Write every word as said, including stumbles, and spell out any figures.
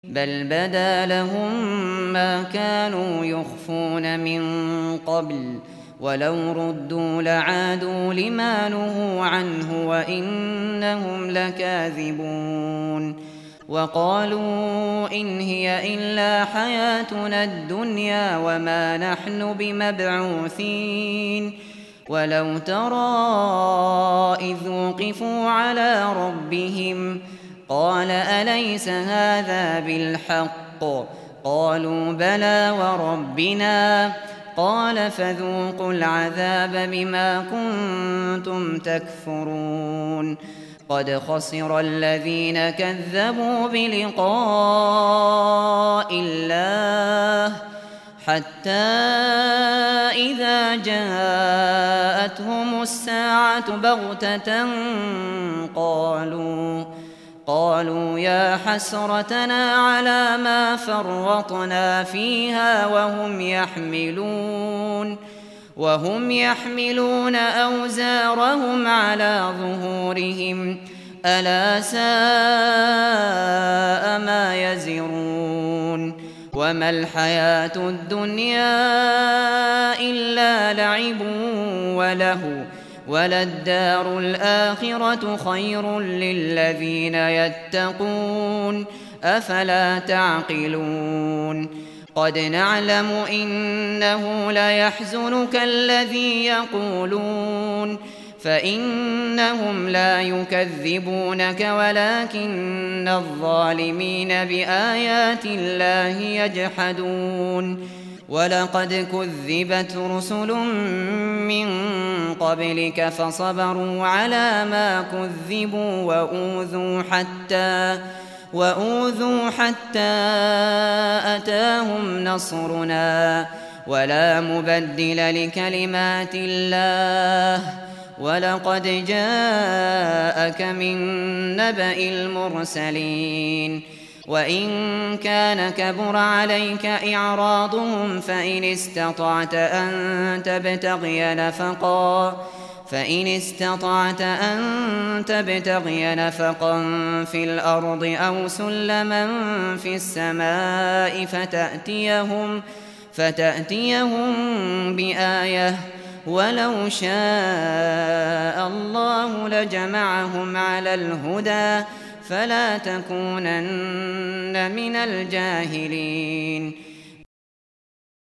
بل بدا لهم ما كانوا يخفون من قبل ولو ردوا لعادوا لما نهوا عنه وإنهم لكاذبون وقالوا إن هي إلا حياتنا الدنيا وما نحن بمبعوثين ولو ترى إذ وقفوا على ربهم قال أليس هذا بالحق قالوا بلى وربنا قال فذوقوا العذاب بما كنتم تكفرون قد خسر الذين كذبوا بلقاء الله حتى إذا جاءتهم الساعة بغتة قالوا قالوا يا حسرتنا على ما فرطنا فيها وهم يحملون وهم يحملون أوزارهم على ظهورهم ألا ساء ما يزرون وما الحياة الدنيا إلا لعب وله وللدار الآخرة خير للذين يتقون أفلا تعقلون قد نعلم إنه ليحزنك الذي يقولون فإنهم لا يكذبونك ولكن الظالمين بآيات الله يجحدون ولقد كذبت رسل من قبلك فصبروا على ما كذبوا وأوذوا حتى وأوذوا حتى أتاهم نصرنا ولا مبدل لكلمات الله ولقد جاءك من نبأ المرسلين وإن كان كبر عليك إعراضهم فإن استطعت أن تبتغي نفقا فإن استطعت أن تبتغي نفقا في الأرض أو سلما في السماء فتأتيهم فتأتيهم بآية ولو شاء الله لجمعهم على الهدى فلا تكونن من الجاهلين